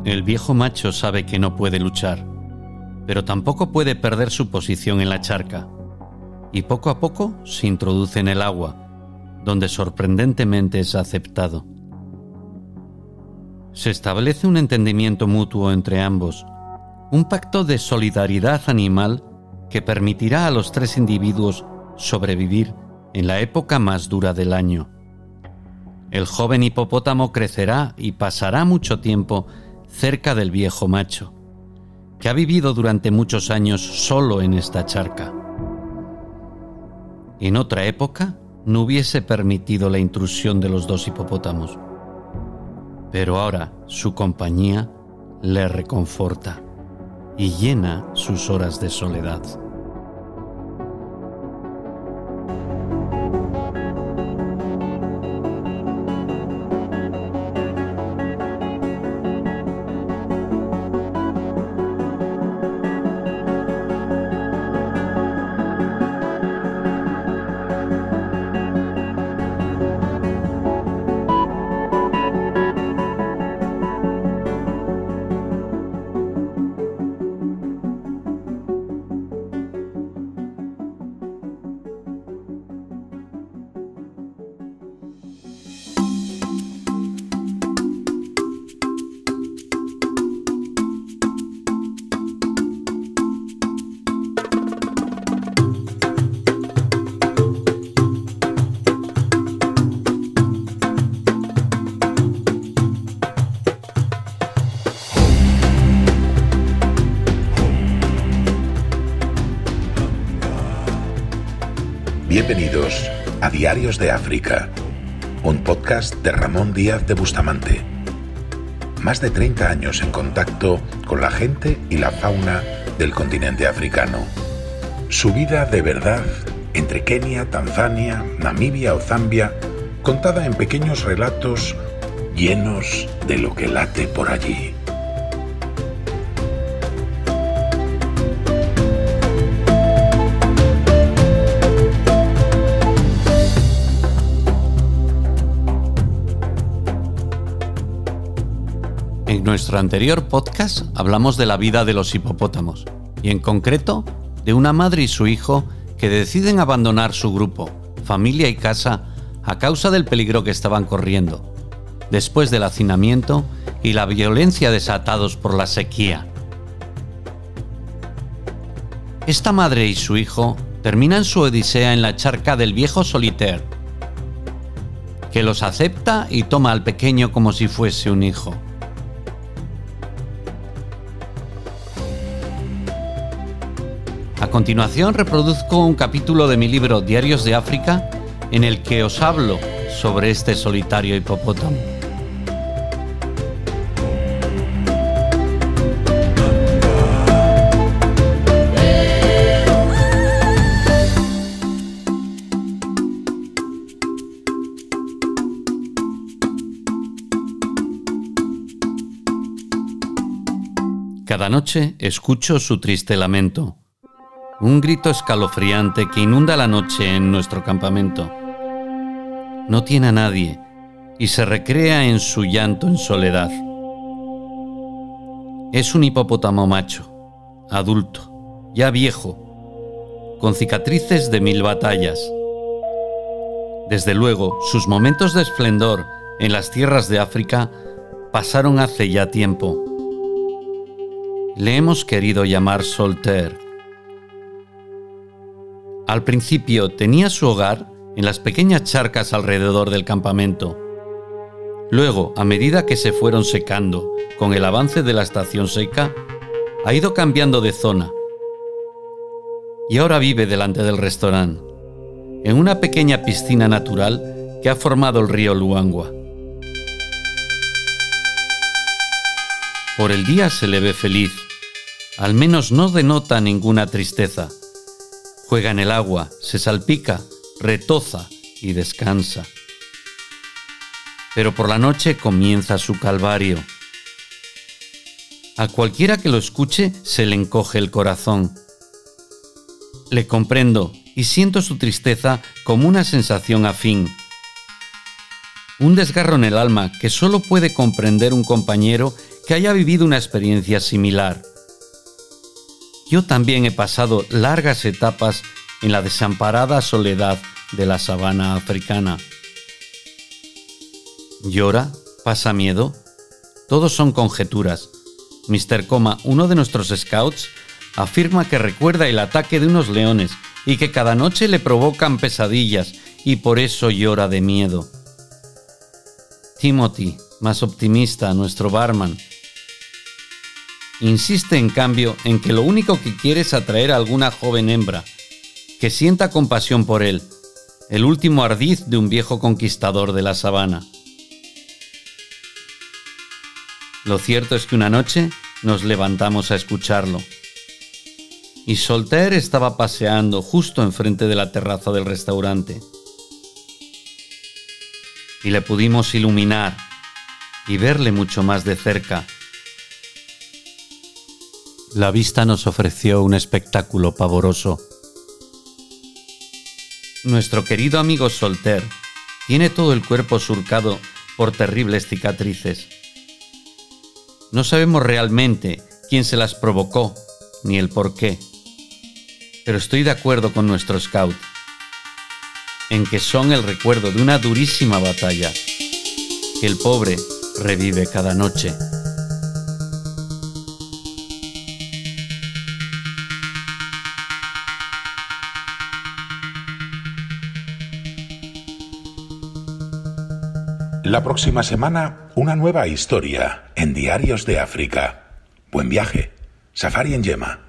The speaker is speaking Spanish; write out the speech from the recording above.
El viejo macho sabe que no puede luchar, pero tampoco puede perder su posición en la charca, y poco a poco se introduce en el agua, donde sorprendentemente es aceptado. Se establece un entendimiento mutuo entre ambos, un pacto de solidaridad animal que permitirá a los tres individuos sobrevivir en la época más dura del año. El joven hipopótamo crecerá y pasará mucho tiempo cerca del viejo macho, que ha vivido durante muchos años solo en esta charca. En otra época no hubiese permitido la intrusión de los dos hipopótamos, pero ahora su compañía le reconforta y llena sus horas de soledad. Bienvenidos a Diarios de África, un podcast de Ramón Díaz de Bustamante. Más de 30 años en contacto con la gente y la fauna del continente africano. Su vida de verdad entre Kenia, Tanzania, Namibia o Zambia, contada en pequeños relatos llenos de lo que late por allí. En nuestro anterior podcast hablamos de la vida de los hipopótamos y en concreto de una madre y su hijo que deciden abandonar su grupo, familia y casa a causa del peligro que estaban corriendo, después del hacinamiento y la violencia desatados por la sequía. Esta madre y su hijo terminan su odisea en la charca del viejo Solitaire, que los acepta y toma al pequeño como si fuese un hijo. A continuación reproduzco un capítulo de mi libro Diarios de África en el que os hablo sobre este solitario hipopótamo. Cada noche escucho su triste lamento. Un grito escalofriante que inunda la noche en nuestro campamento. No tiene a nadie y se recrea en su llanto en soledad. Es un hipopótamo macho, adulto, ya viejo, con cicatrices de 1000 batallas. Desde luego, sus momentos de esplendor en las tierras de África pasaron hace ya tiempo. Le hemos querido llamar Solitaire. Al principio tenía su hogar en las pequeñas charcas alrededor del campamento. Luego, a medida que se fueron secando con el avance de la estación seca, ha ido cambiando de zona. Y ahora vive delante del restaurante, en una pequeña piscina natural que ha formado el río Luangwa. Por el día se le ve feliz, al menos no denota ninguna tristeza. Juega en el agua, se salpica, retoza y descansa. Pero por la noche comienza su calvario. A cualquiera que lo escuche se le encoge el corazón. Le comprendo y siento su tristeza como una sensación afín. Un desgarro en el alma que solo puede comprender un compañero que haya vivido una experiencia similar. Yo también he pasado largas etapas en la desamparada soledad de la sabana africana. ¿Llora? ¿Pasa miedo? Todos son conjeturas. Mr. Coma, uno de nuestros scouts, afirma que recuerda el ataque de unos leones y que cada noche le provocan pesadillas y por eso llora de miedo. Timothy, más optimista, nuestro barman, insiste en cambio en que lo único que quiere es atraer a alguna joven hembra, que sienta compasión por él, el último ardiz de un viejo conquistador de la sabana. Lo cierto es que una noche nos levantamos a escucharlo. Y Soltaire estaba paseando justo enfrente de la terraza del restaurante. Y le pudimos iluminar y verle mucho más de cerca. La vista nos ofreció un espectáculo pavoroso. Nuestro querido amigo Soltaire tiene todo el cuerpo surcado por terribles cicatrices. No sabemos realmente quién se las provocó ni el por qué, pero estoy de acuerdo con nuestro scout en que son el recuerdo de una durísima batalla que el pobre revive cada noche. La próxima semana, una nueva historia en Diarios de África. Buen viaje. Safari en Yema.